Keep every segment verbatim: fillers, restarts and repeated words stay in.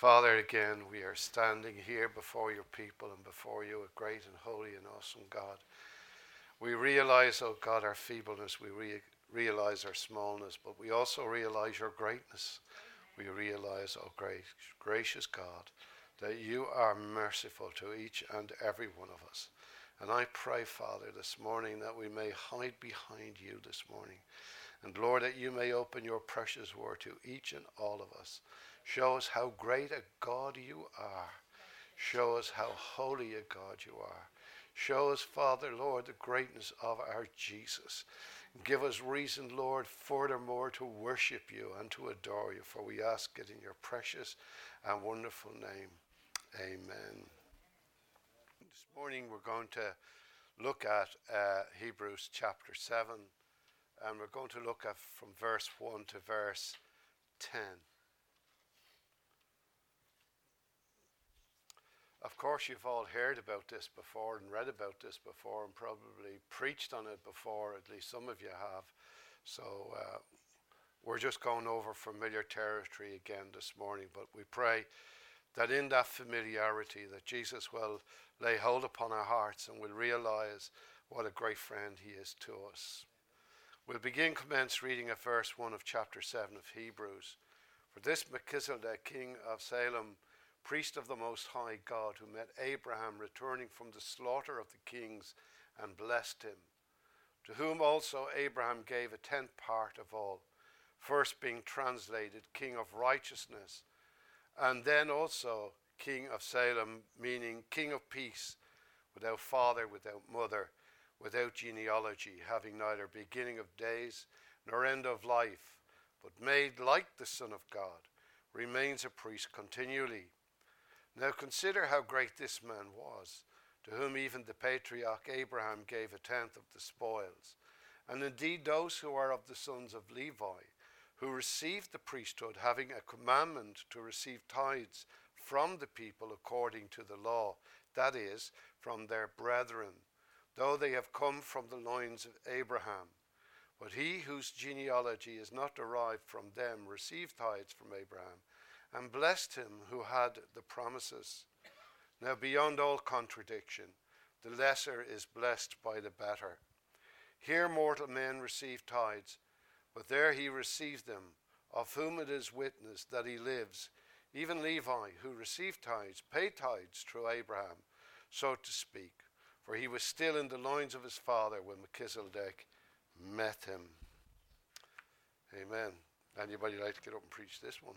Father, again, we are standing here before your people and before you, a great and holy and awesome God. We realize, oh God, our feebleness. We re- realize our smallness, but we also realize your greatness. We realize, oh great, gracious God, that you are merciful to each and every one of us. And I pray, Father, this morning that we may hide behind you this morning. And Lord, that you may open your precious word to each and all of us. Show us how great a God you are. Show us how holy a God you are. Show us, Father, Lord, the greatness of our Jesus. Give us reason, Lord, furthermore to worship you and to adore you. For we ask it in your precious and wonderful name. Amen. This morning we're going to look at uh, Hebrews chapter seven. And we're going to look at from verse one to verse ten. Of course, you've all heard about this before and read about this before and probably preached on it before, at least some of you have. So uh, we're just going over familiar territory again this morning, but we pray that in that familiarity that Jesus will lay hold upon our hearts and we'll realize what a great friend he is to us. We'll begin commence reading at verse one of chapter seven of Hebrews. For this Melchizedek, king of Salem, priest of the Most High God, who met Abraham returning from the slaughter of the kings and blessed him, to whom also Abraham gave a tenth part of all, first being translated king of righteousness, and then also king of Salem, meaning king of peace, without father, without mother, without genealogy, having neither beginning of days nor end of life, but made like the Son of God, remains a priest continually. Now consider how great this man was, to whom even the patriarch Abraham gave a tenth of the spoils. And indeed those who are of the sons of Levi, who received the priesthood, having a commandment to receive tithes from the people according to the law, that is, from their brethren, though they have come from the loins of Abraham. But he whose genealogy is not derived from them received tithes from Abraham, and blessed him who had the promises. Now beyond all contradiction, the lesser is blessed by the better. Here mortal men receive tithes, but there he received them, of whom it is witness that he lives. Even Levi, who received tithes, paid tithes through Abraham, so to speak, for he was still in the loins of his father when Melchizedek met him. Amen. Anybody like to get up and preach this one?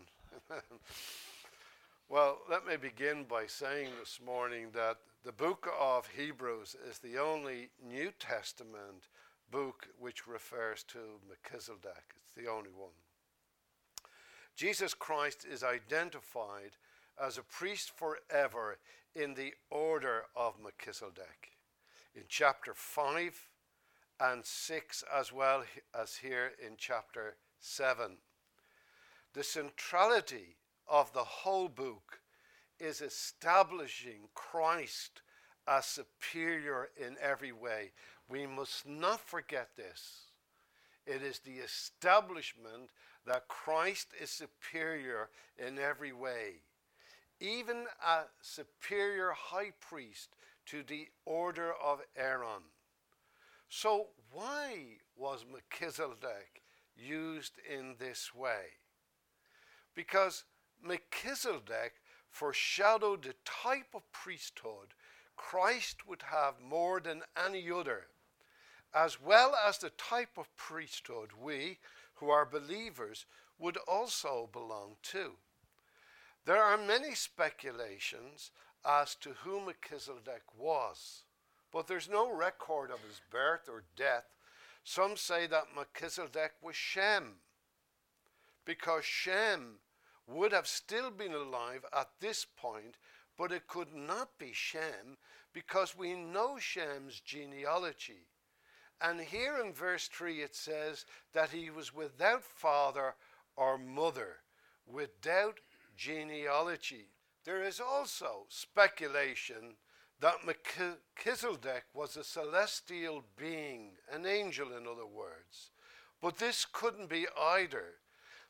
Well, let me begin by saying this morning that the book of Hebrews is the only New Testament book which refers to Melchizedek. It's the only one. Jesus Christ is identified as a priest forever in the order of Melchizedek. In chapter five and six, as well as here in chapter seven. The centrality of the whole book is establishing Christ as superior in every way. We must not forget this. It is the establishment that Christ is superior in every way. Even a superior high priest to the order of Aaron. So why was Melchizedek used in this way? Because Melchizedek foreshadowed the type of priesthood Christ would have more than any other, as well as the type of priesthood we, who are believers, would also belong to. There are many speculations as to who Melchizedek was, but there's no record of his birth or death. Some say that Melchizedek was Shem, because Shem would have still been alive at this point, but it could not be Shem because we know Shem's genealogy. And here in verse three it says that he was without father or mother, without genealogy. There is also speculation that Melchizedek was a celestial being, an angel in other words. But this couldn't be either.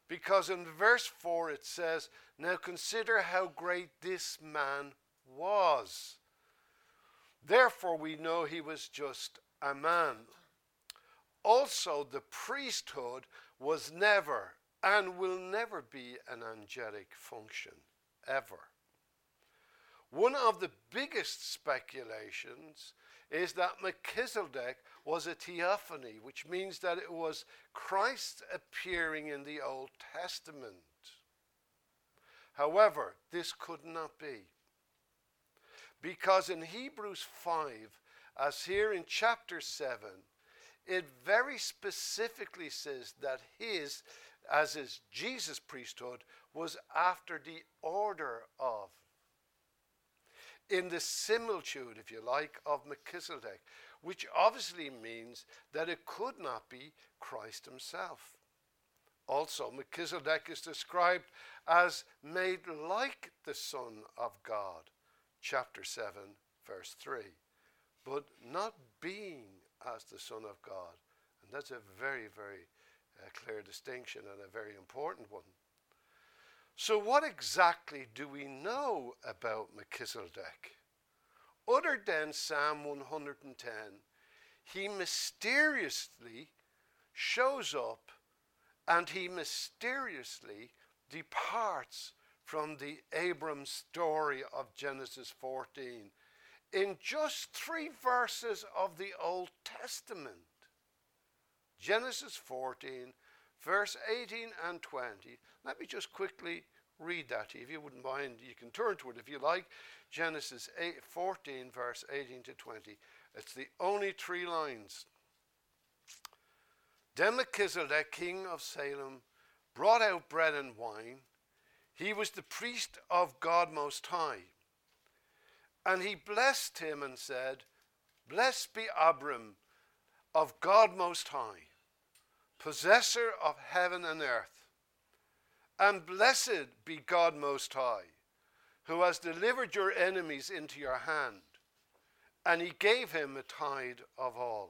Because in verse four it says, now consider how great this man was. Therefore we know he was just a man. Also the priesthood was never and will never be an angelic function, ever. One of the biggest speculations is that Melchizedek was a theophany, which means that it was Christ appearing in the Old Testament. However, this could not be. Because in Hebrews five, as here in chapter seven, it very specifically says that his, as is Jesus' priesthood, was after the order of, in the similitude, if you like, of Melchizedek, which obviously means that it could not be Christ himself. Also, Melchizedek is described as made like the Son of God, chapter seven, verse three, but not being as the Son of God. And that's a very, very uh, clear distinction and a very important one. So what exactly do we know about Melchizedek? Other than Psalm one hundred ten, he mysteriously shows up and he mysteriously departs from the Abram story of Genesis fourteen in just three verses of the Old Testament. Genesis fourteen, verse eighteen and twenty. Let me just quickly read that to you. If you wouldn't mind, you can turn to it if you like. Genesis fourteen, verse eighteen to twenty. It's the only three lines. Then Melchizedek, king of Salem, brought out bread and wine. He was the priest of God Most High. And he blessed him and said, blessed be Abram of God Most High, possessor of heaven and earth. And blessed be God Most High, who has delivered your enemies into your hand. And he gave him a tithe of all.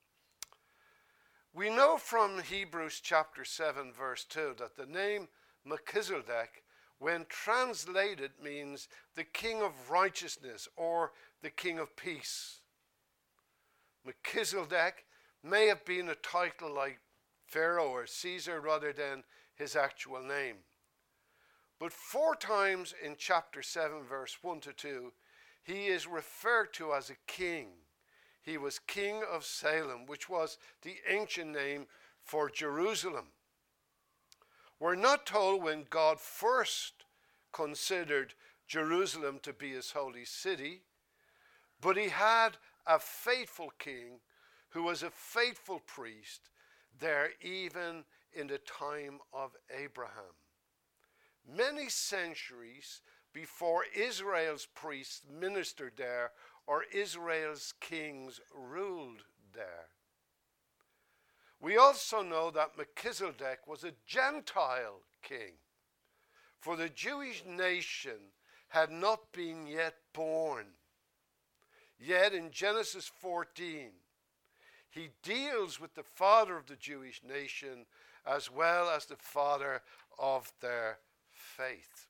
We know from Hebrews chapter seven, verse two, that the name Melchizedek, when translated, means the king of righteousness or the king of peace. Melchizedek may have been a title like Pharaoh or Caesar rather than his actual name. But four times in chapter seven, verse one to two, he is referred to as a king. He was king of Salem, which was the ancient name for Jerusalem. We're not told when God first considered Jerusalem to be his holy city, but he had a faithful king who was a faithful priest there even in the time of Abraham. Many centuries before Israel's priests ministered there or Israel's kings ruled there. We also know that Melchizedek was a Gentile king, for the Jewish nation had not been yet born. Yet in Genesis fourteen, he deals with the father of the Jewish nation as well as the father of their faith.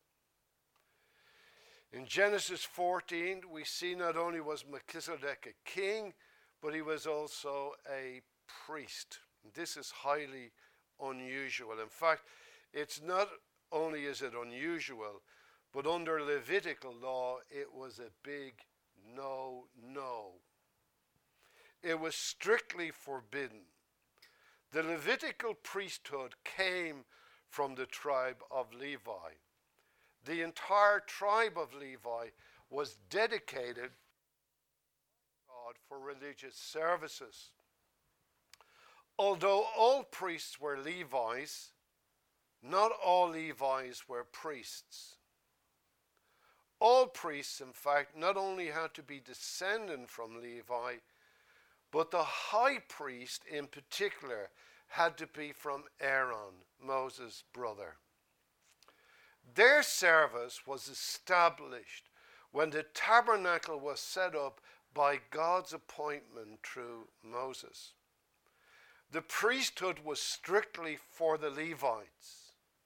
In Genesis fourteen, we see not only was Melchizedek a king, but he was also a priest. This is highly unusual. In fact, it's not only is it unusual, but under Levitical law, it was a big no, no. It was strictly forbidden. The Levitical priesthood came from the tribe of Levi. The entire tribe of Levi was dedicated to God for religious services. Although all priests were Levites, not all Levites were priests. All priests, in fact, not only had to be descendant from Levi, but the high priest in particular had to be from Aaron, Moses' brother. Their service was established when the tabernacle was set up by God's appointment through Moses. The priesthood was strictly for the Levites.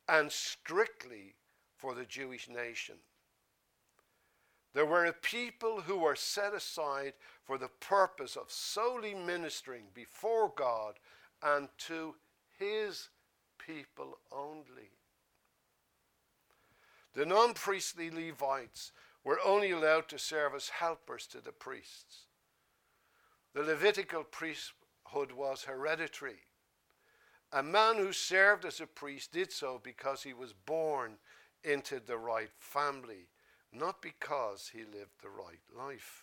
and strictly for the Jewish nation. There were a people who were set aside for the purpose of solely ministering before God and to his people only. The non-priestly Levites were only allowed to serve as helpers to the priests. The Levitical priesthood was hereditary. A man who served as a priest did so because he was born into the right family, not because he lived the right life.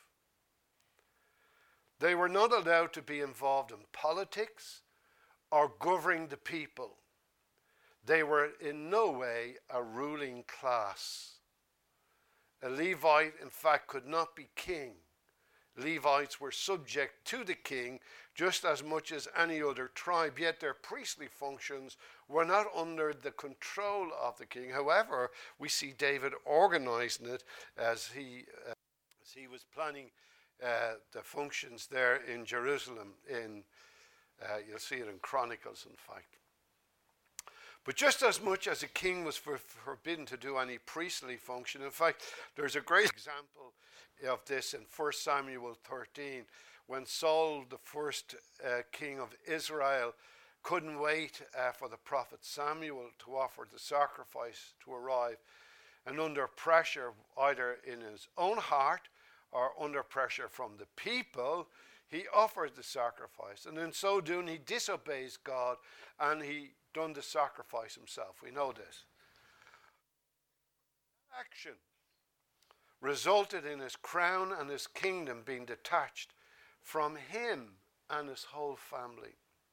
They were not allowed to be involved in politics or governing the people. They were in no way a ruling class. A Levite, in fact, could not be king. Levites were subject to the king just as much as any other tribe, yet their priestly functions were not under the control of the king. However, we see David organizing it as he, uh, as he was planning uh, the functions there in Jerusalem. In uh, you'll see it in Chronicles, in fact. But just as much as a king was for, forbidden to do any priestly function, in fact, there's a great example of this in First Samuel thirteen, when Saul, the first uh, king of Israel, couldn't wait uh, for the prophet Samuel to offer the sacrifice to arrive, and under pressure, either in his own heart or under pressure from the people, he offered the sacrifice, and in so doing he disobeys God, and he done the sacrifice himself. We know this. Action resulted in his crown and his kingdom being detached from him and his whole family.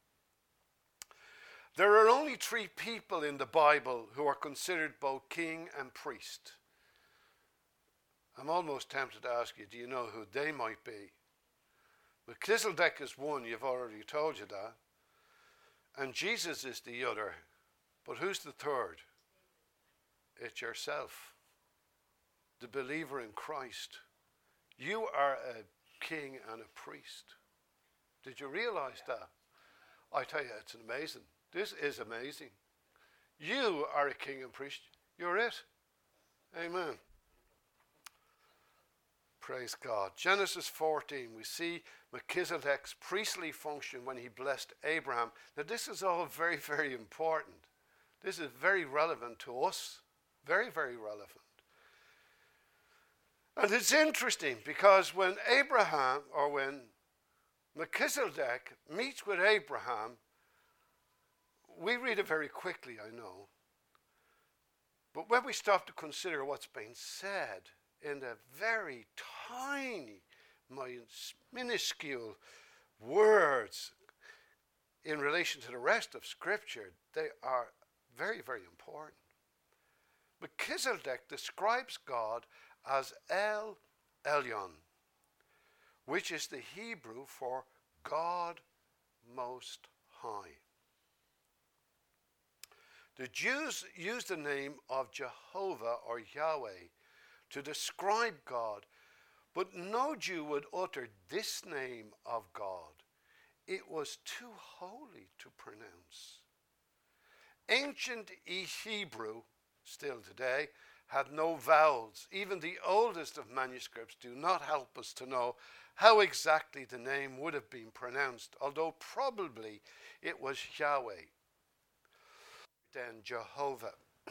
There are only three people in the Bible who are considered both king and priest. I'm almost tempted to ask you, do you know who they might be? Melchizedek is one, you've already told you that. And Jesus is the other. But who's the third? It's yourself, the believer in Christ. You are a king and a priest. Did you realize that? I tell you, it's amazing. This is amazing. You are a king and priest. You're it. Amen. Praise God. Genesis fourteen, we see Melchizedek's priestly function when he blessed Abraham. Now this is all very, very important. This is very relevant to us. Very, very relevant. And it's interesting because when Abraham, or when Melchizedek meets with Abraham, we read it very quickly, I know. But when we stop to consider what's being said in the very tiny, minuscule words in relation to the rest of Scripture, they are very, very important. Melchizedek describes God as El Elyon, which is the Hebrew for God Most High. The Jews used the name of Jehovah or Yahweh to describe God, but no Jew would utter this name of God. It was too holy to pronounce. Ancient Hebrew, still today, had no vowels. Even the oldest of manuscripts do not help us to know how exactly the name would have been pronounced, although probably it was Yahweh, then Jehovah.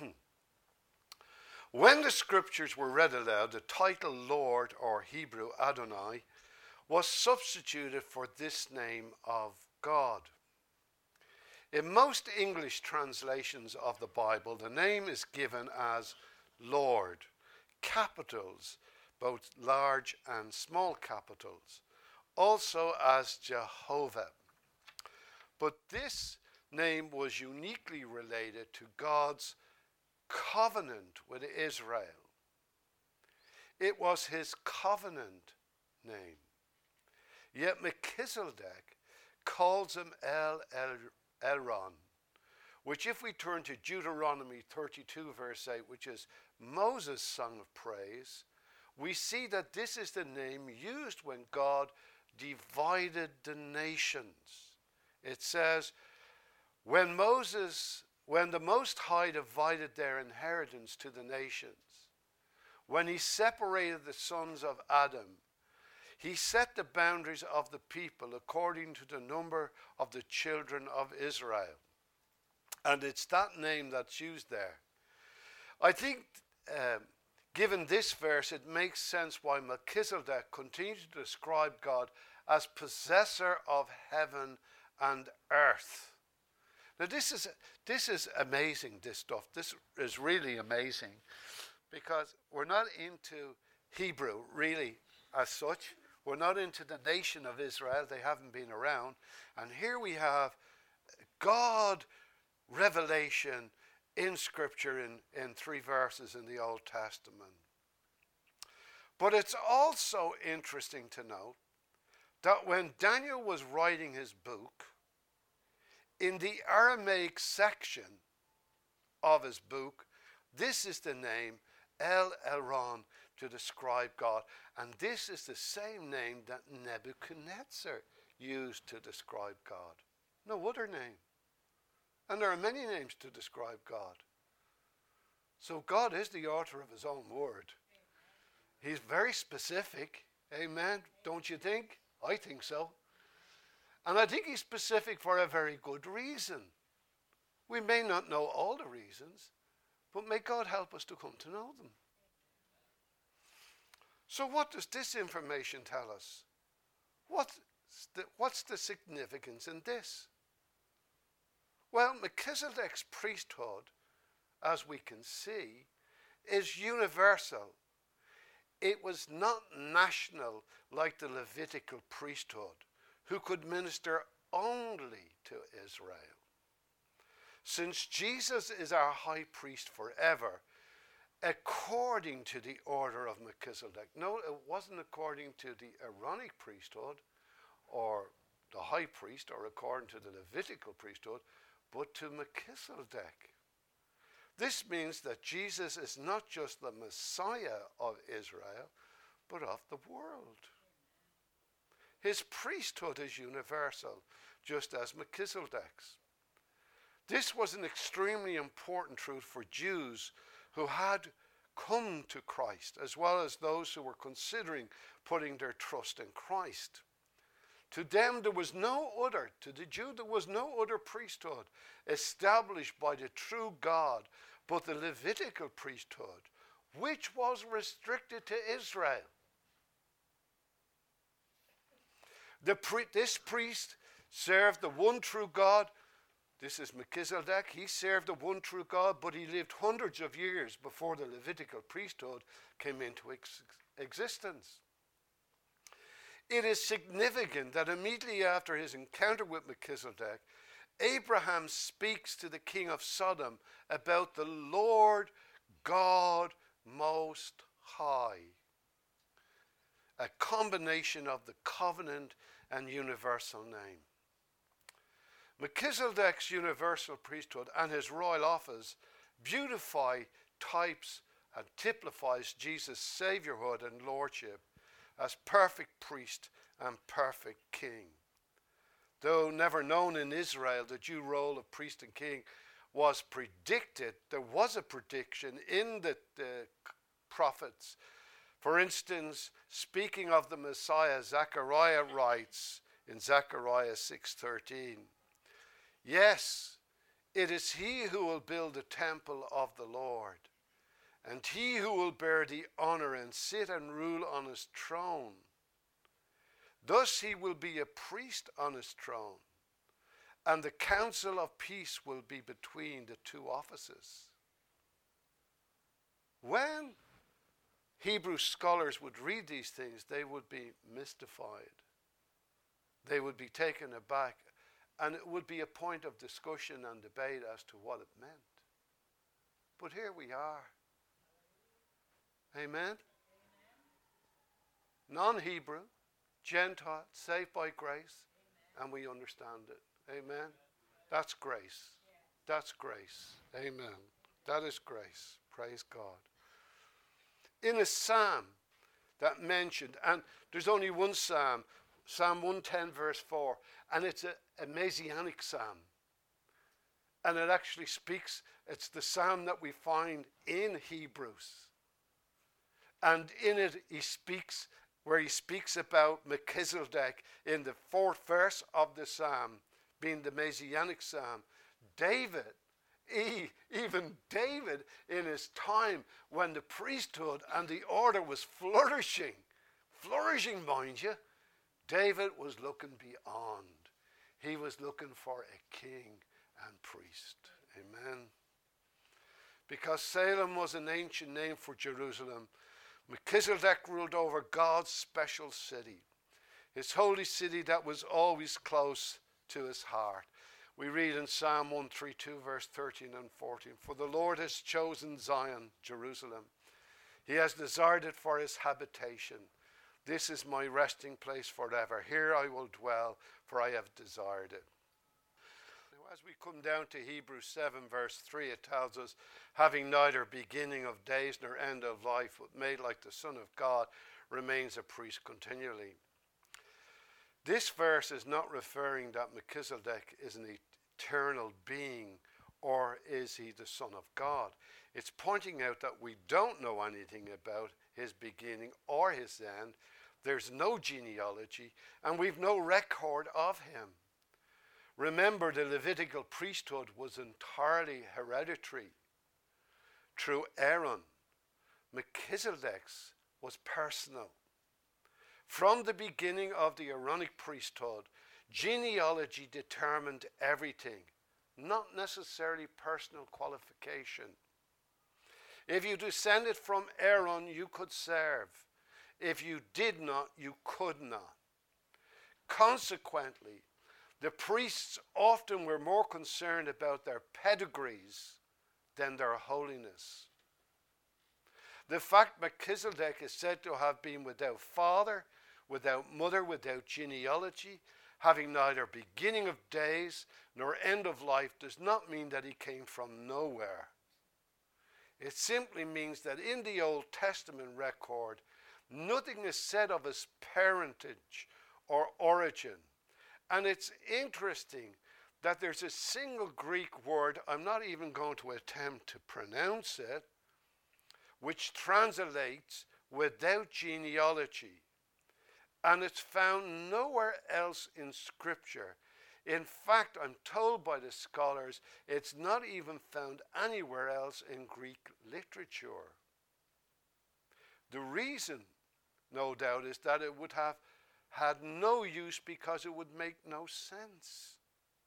When the scriptures were read aloud, the title Lord, or Hebrew Adonai, was substituted for this name of God. In most English translations of the Bible, the name is given as Lord, capitals, both large and small capitals, also as Jehovah. But this name was uniquely related to God's covenant with Israel. It was his covenant name. Yet Melchizedek calls him El Elyon, which if we turn to Deuteronomy thirty-two verse eight, which is Moses' song of praise, we see that this is the name used when God divided the nations. It says, when Moses when the Most High divided their inheritance to the nations, when he separated the sons of Adam, he set the boundaries of the people according to the number of the children of Israel. And it's that name that's used there. I think, um, given this verse, it makes sense why Melchizedek continues to describe God as possessor of heaven and earth. Now this is this is amazing, this stuff. This is really amazing, because we're not into Hebrew really as such. We're not into the nation of Israel. They haven't been around. And here we have God revelation in Scripture in, in three verses in the Old Testament. But it's also interesting to note that when Daniel was writing his book, in the Aramaic section of his book, this is the name El Elyon to describe God. And this is the same name that Nebuchadnezzar used to describe God. No other name. And there are many names to describe God. So God is the author of his own word. He's very specific. Amen. Don't you think? I think so. And I think he's specific for a very good reason. We may not know all the reasons, but may God help us to come to know them. So what does this information tell us? What's the, what's the significance in this? Well, Melchizedek's priesthood, as we can see, is universal. It was not national like the Levitical priesthood, who could minister only to Israel. Since Jesus is our high priest forever, according to the order of Melchizedek. No, it wasn't according to the Aaronic priesthood or the high priest or according to the Levitical priesthood, but to Melchizedek. This means that Jesus is not just the Messiah of Israel, but of the world. His priesthood is universal, just as Melchizedek's. This was an extremely important truth for Jews who had come to Christ, as well as those who were considering putting their trust in Christ. To them there was no other, to the Jew there was no other priesthood established by the true God, but the Levitical priesthood, which was restricted to Israel. The pri- this priest served the one true God. This is Melchizedek. He served the one true God, but he lived hundreds of years before the Levitical priesthood came into ex- existence. It is significant that immediately after his encounter with Melchizedek, Abraham speaks to the king of Sodom about the Lord God Most High, a combination of the covenant and universal name. Melchizedek's universal priesthood and his royal office beautify, types, and typifies Jesus' saviourhood and lordship as perfect priest and perfect king. Though never known in Israel, the Jew role of priest and king was predicted. There was a prediction in the, the prophets. For instance, speaking of the Messiah, Zechariah writes in Zechariah six thirteen, "Yes, it is he who will build the temple of the Lord, and he who will bear the honor and sit and rule on his throne. Thus he will be a priest on his throne, and the council of peace will be between the two offices." When Hebrew scholars would read these things, they would be mystified. They would be taken aback, and it would be a point of discussion and debate as to what it meant. But here we are. Amen? Non-Hebrew, Gentile, saved by grace, and we understand it. Amen? That's grace. That's grace. Amen. That is grace. Praise God. In a psalm that mentioned, and there's only one psalm, Psalm one ten verse four, and it's a, a messianic psalm. And it actually speaks, it's the psalm that we find in Hebrews. And in it he speaks, where he speaks about Melchizedek in the fourth verse of the psalm, being the Messianic psalm. David, he, even David in his time when the priesthood and the order was flourishing, flourishing mind you, David was looking beyond. He was looking for a king and priest. Amen. Because Salem was an ancient name for Jerusalem, Melchizedek ruled over God's special city, his holy city that was always close to his heart. We read in Psalm one thirty-two, verse thirteen and fourteen, "For the Lord has chosen Zion, Jerusalem. He has desired it for his habitation. This is my resting place forever. Here I will dwell, for I have desired it." Now, as we come down to Hebrews seven, verse three, it tells us, "Having neither beginning of days nor end of life, but made like the Son of God, remains a priest continually." This verse is not referring that Melchizedek is an eternal being, or is he the Son of God. It's pointing out that we don't know anything about his beginning or his end. There's no genealogy, and we've no record of him. Remember, the Levitical priesthood was entirely hereditary through Aaron. Melchizedek's was personal. From the beginning of the Aaronic priesthood, genealogy determined everything, not necessarily personal qualification. If you descended from Aaron, you could serve. If you did not, you could not. Consequently, the priests often were more concerned about their pedigrees than their holiness. The fact Melchizedek is said to have been without father, without mother, without genealogy, having neither beginning of days nor end of life, does not mean that he came from nowhere. It simply means that in the Old Testament record, nothing is said of his parentage or origin. And it's interesting that there's a single Greek word, I'm not even going to attempt to pronounce it, which translates without genealogy. And it's found nowhere else in Scripture. In fact, I'm told by the scholars, it's not even found anywhere else in Greek literature. The reason, no doubt, is that it would have had no use because it would make no sense.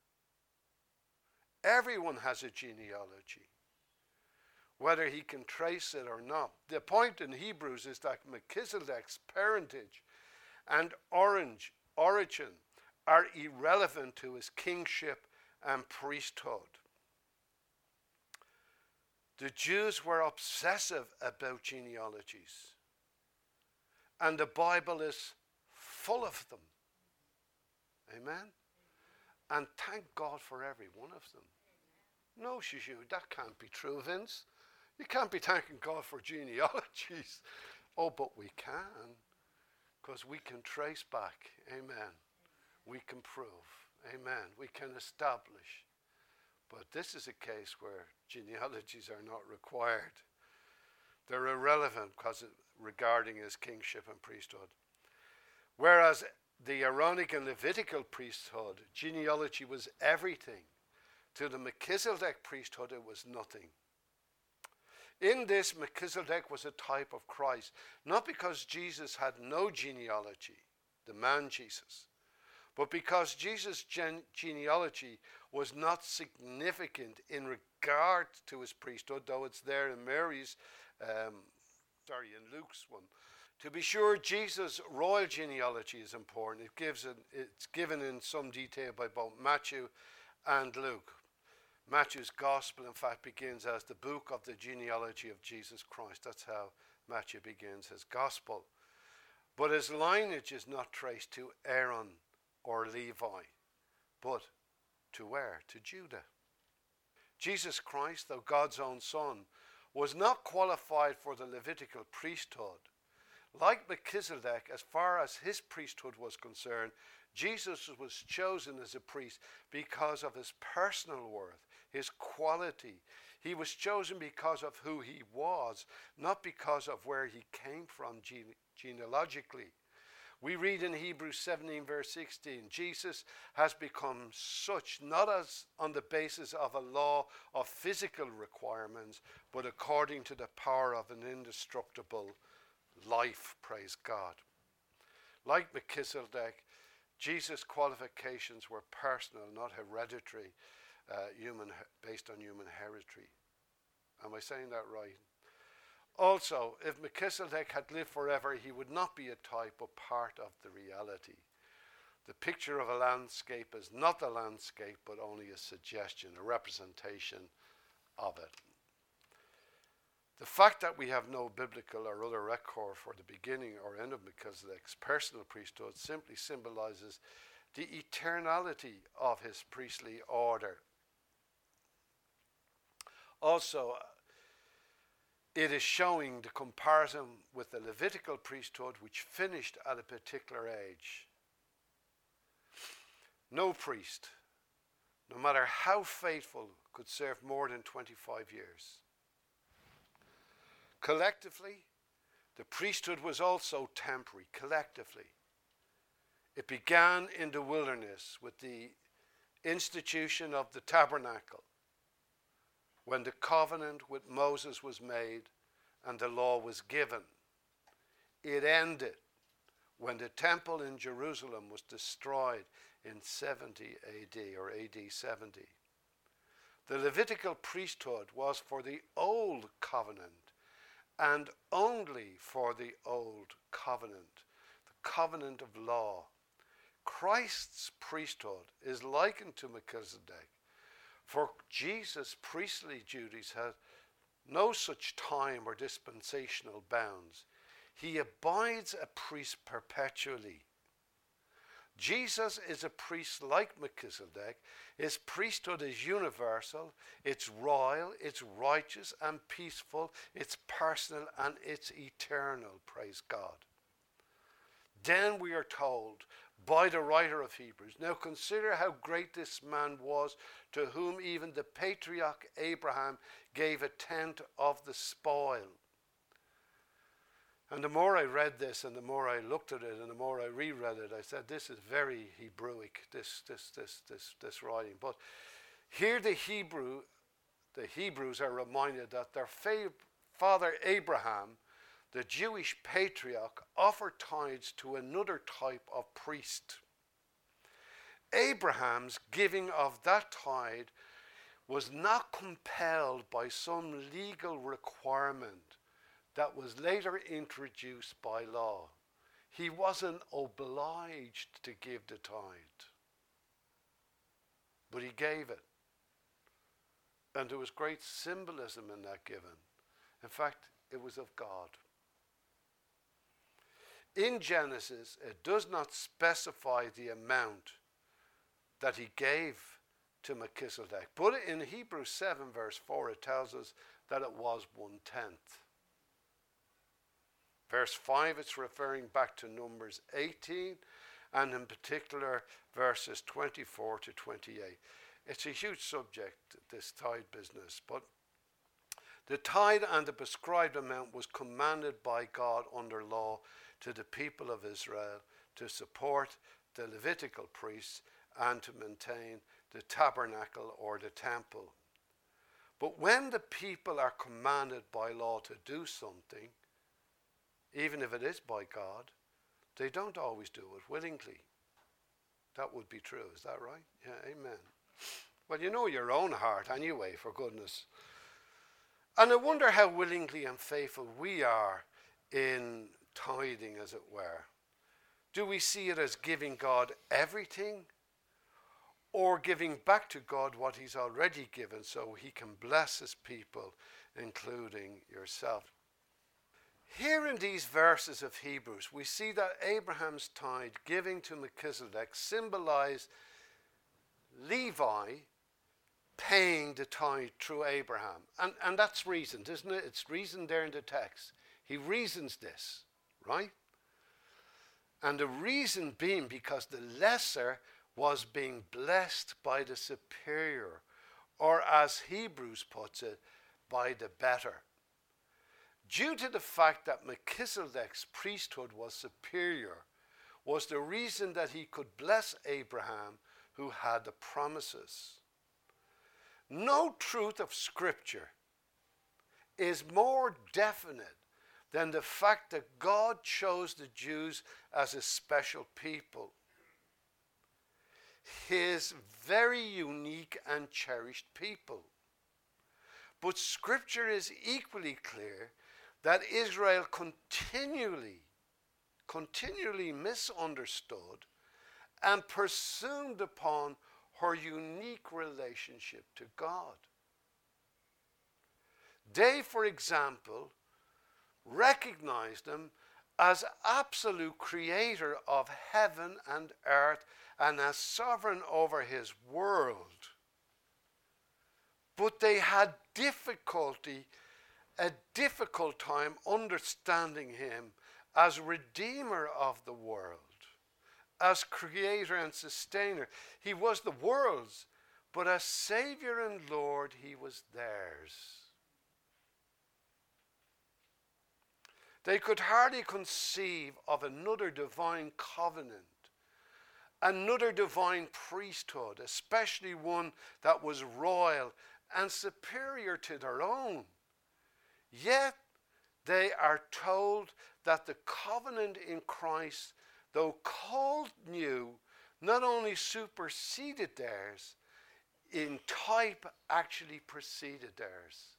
Everyone has a genealogy, whether he can trace it or not. The point in Hebrews is that Melchizedek's parentage and orange, origin are irrelevant to his kingship and priesthood. The Jews were obsessive about genealogies, and the Bible is full of them. Amen? And thank God for every one of them. No, Shushu, that can't be true, Vince. You can't be thanking God for genealogies. Oh, but we can, because we can trace back. Amen. We can prove. Amen. We can establish. But this is a case where genealogies are not required. They're irrelevant because it, regarding his kingship and priesthood. Whereas the Aaronic and Levitical priesthood, genealogy was everything. To the Melchizedek priesthood, it was nothing. In this, Melchizedek was a type of Christ, not because Jesus had no genealogy, the man Jesus, but because Jesus' gen- genealogy was not significant in regard to his priesthood, though it's there in Mary's, um, sorry, in Luke's one. To be sure, Jesus' royal genealogy is important. It gives an, it's given in some detail by both Matthew and Luke. Matthew's gospel, in fact, begins as the book of the genealogy of Jesus Christ. That's how Matthew begins his gospel. But his lineage is not traced to Aaron or Levi, but to where? To Judah. Jesus Christ, though God's own son, was not qualified for the Levitical priesthood. Like Melchizedek, as far as his priesthood was concerned, Jesus was chosen as a priest because of his personal worth, his quality. He was chosen because of who he was, not because of where he came from gene- genealogically. We read in Hebrews seventeen verse sixteen, Jesus has become such, not as on the basis of a law of physical requirements, but according to the power of an indestructible life, praise God. Like Melchizedek, Jesus' qualifications were personal, not hereditary, uh, human, based on human heredity. Am I saying that right? Also, if Melchizedek had lived forever, he would not be a type but part of the reality. The picture of a landscape is not the landscape, but only a suggestion, a representation of it. The fact that we have no biblical or other record for the beginning or end of Melchizedek's personal priesthood simply symbolizes the eternality of his priestly order. Also, it is showing the comparison with the Levitical priesthood, which finished at a particular age. No priest, no matter how faithful, could serve more than twenty-five years. Collectively, the priesthood was also temporary, collectively. It began in the wilderness with the institution of the tabernacle, when the covenant with Moses was made and the law was given. It ended when the temple in Jerusalem was destroyed in seventy A D or A D seventy. The Levitical priesthood was for the old covenant and only for the old covenant, the covenant of law. Christ's priesthood is likened to Melchizedek, for Jesus' priestly duties had no such time or dispensational bounds. He abides a priest perpetually. Jesus is a priest like Melchizedek. His priesthood is universal, it's royal, it's righteous and peaceful, it's personal and it's eternal, praise God. Then we are told by the writer of Hebrews, now consider how great this man was, to whom even the patriarch Abraham gave a tenth of the spoil. And the more I read this and the more I looked at it and the more I reread it, I said, this is very Hebrewic, this this this this this writing. But here the Hebrew, the Hebrews are reminded that their fa- father Abraham, the Jewish patriarch, offered tithes to another type of priest. Abraham's giving of that tithe was not compelled by some legal requirement that was later introduced by law. He wasn't obliged to give the tithe, but he gave it. And there was great symbolism in that giving. In fact, it was of God. In Genesis, it does not specify the amount that he gave to Melchizedek, but in Hebrews seven verse four, it tells us that it was one-tenth. Verse five, it's referring back to Numbers eighteen, and in particular verses twenty-four to twenty-eight. It's a huge subject, this tithe business, but the tithe and the prescribed amount was commanded by God under law to the people of Israel to support the Levitical priests and to maintain the tabernacle or the temple. But when the people are commanded by law to do something, even if it is by God, they don't always do it willingly. That would be true, is that right? Yeah, amen. Well, you know your own heart anyway, for goodness. And I wonder how willingly and faithful we are in tithing, as it were. Do we see it as giving God everything, or giving back to God what he's already given so he can bless his people, including yourself? Here in these verses of Hebrews, we see that Abraham's tithe giving to Melchizedek symbolized Levi paying the tithe through Abraham. And, and that's reasoned, isn't it? It's reasoned there in the text. He reasons this, right? And the reason being because the lesser was being blessed by the superior, or as Hebrews puts it, by the better. Due to the fact that Melchizedek's priesthood was superior, was the reason that he could bless Abraham, who had the promises. No truth of Scripture is more definite than the fact that God chose the Jews as a special people, his very unique and cherished people. But Scripture is equally clear that Israel continually, continually misunderstood and presumed upon her unique relationship to God. They, for example, recognized him as absolute creator of heaven and earth and as sovereign over his world. But they had difficulty, a difficult time understanding him as Redeemer of the world, as Creator and Sustainer. He was the world's, but as Savior and Lord, he was theirs. They could hardly conceive of another divine covenant, another divine priesthood, especially one that was royal and superior to their own. Yet they are told that the covenant in Christ, though called new, not only superseded theirs, in type actually preceded theirs.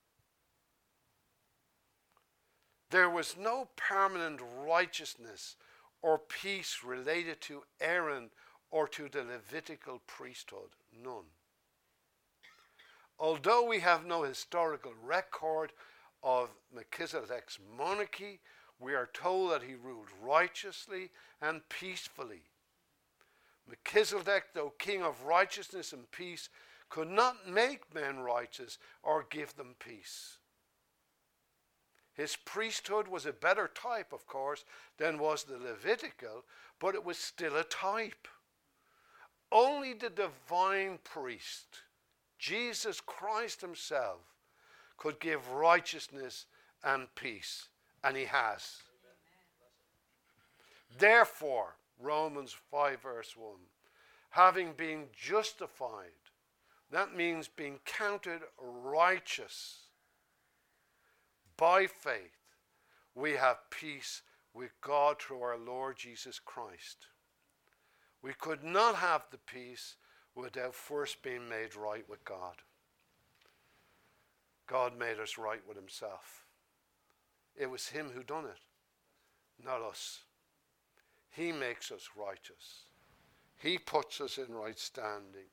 There was no permanent righteousness or peace related to Aaron or to the Levitical priesthood. None. Although we have no historical record of Melchizedek's monarchy, we are told that he ruled righteously and peacefully. Melchizedek, though king of righteousness and peace, could not make men righteous or give them peace. His priesthood was a better type, of course, than was the Levitical, but it was still a type. Only the divine priest, Jesus Christ himself, could give righteousness and peace, and he has. Amen. Therefore, Romans five verse one, having been justified, that means being counted righteous by faith, we have peace with God through our Lord Jesus Christ. We could not have the peace without first being made right with God. God made us right with himself. It was him who done it, not us. He makes us righteous. He puts us in right standing.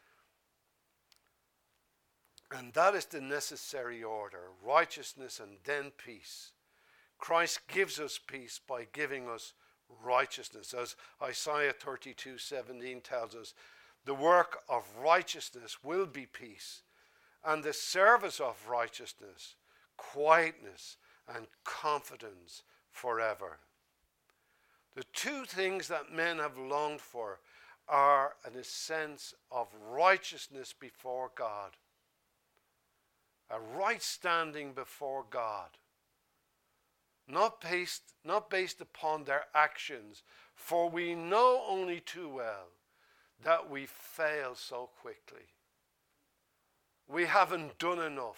And that is the necessary order, righteousness and then peace. Christ gives us peace by giving us righteousness. As Isaiah thirty-two seventeen tells us, the work of righteousness will be peace, and the service of righteousness, quietness and confidence forever. The two things that men have longed for are a sense of righteousness before God, a right standing before God, not based, not based upon their actions, for we know only too well that we fail so quickly. We haven't done enough.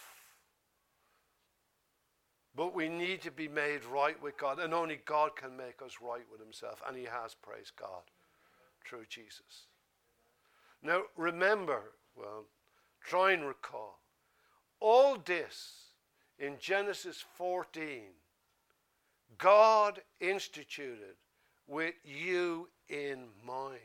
But we need to be made right with God, and only God can make us right with himself, and he has, praise God, through Jesus. Now remember, well, try and recall, all this in Genesis fourteen, God instituted with you in mind.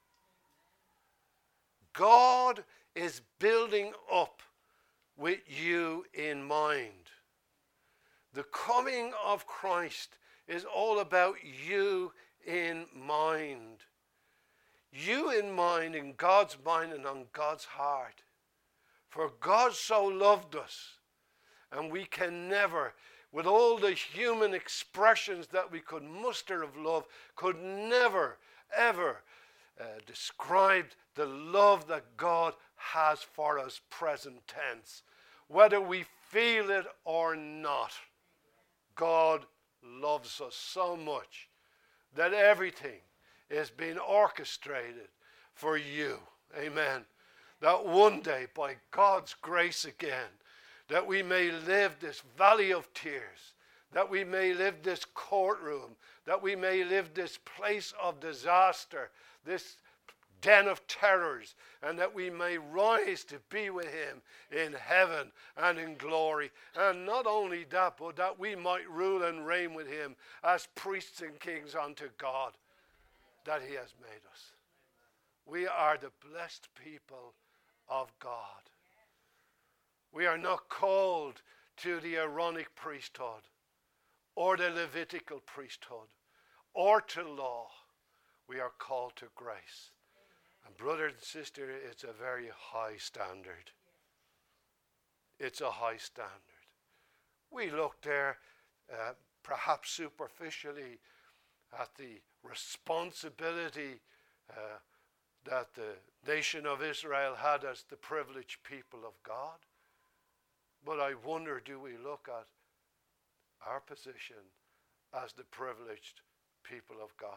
God is building up with you in mind. The coming of Christ is all about you in mind. You in mind, in God's mind and on God's heart. For God so loved us, and we can never, with all the human expressions that we could muster of love, could never, ever uh, describe the love that God has for us present tense. Whether we feel it or not, God loves us so much that everything is being orchestrated for you. Amen. That one day, by God's grace again, that we may live this valley of tears, that we may live this courtroom, that we may live this place of disaster, this den of terrors, and that we may rise to be with him in heaven and in glory. And not only that, but that we might rule and reign with him as priests and kings unto God that he has made us. We are the blessed people of God. We are not called to the Aaronic priesthood or the Levitical priesthood or to law. We are called to grace. And brother and sister, it's a very high standard. It's a high standard. We look there uh, perhaps superficially at the responsibility uh, that the nation of Israel had as the privileged people of God. But I wonder, do we look at our position as the privileged people of God?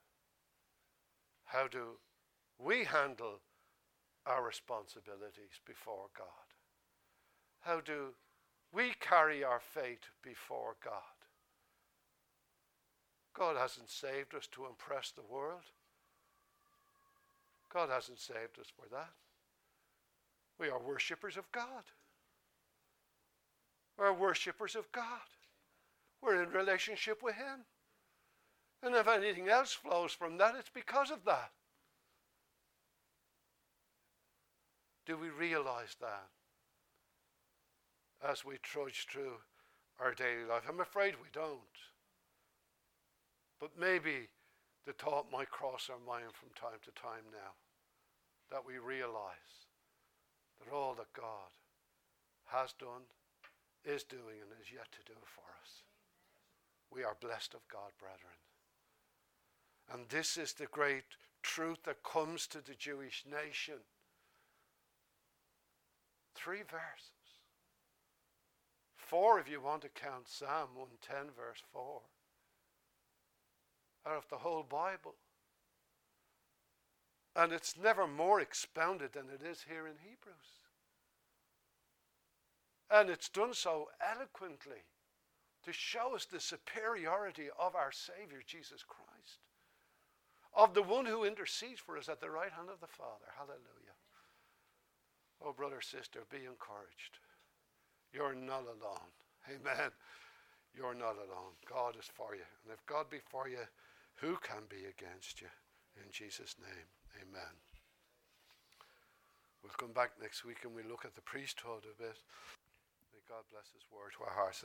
How do we handle our responsibilities before God? How do we carry our fate before God? God hasn't saved us to impress the world. God hasn't saved us for that. We are worshippers of God. We're worshippers of God. We're in relationship with him. And if anything else flows from that, it's because of that. Do we realize that as we trudge through our daily life? I'm afraid we don't. But maybe the thought might cross our mind from time to time now, that we realize that all that God has done, is doing, and is yet to do for us. We are blessed of God, brethren. And this is the great truth that comes to the Jewish nation. Three verses. Four if you want to count Psalm one ten verse four. Out of the whole Bible. And it's never more expounded than it is here in Hebrews. And it's done so eloquently to show us the superiority of our Savior, Jesus Christ. Of the one who intercedes for us at the right hand of the Father. Hallelujah. Oh, brother, sister, be encouraged. You're not alone. Amen. You're not alone. God is for you. And if God be for you, who can be against you? In Jesus' name, amen. We'll come back next week and we'll look at the priesthood a bit. May God bless his word to our hearts.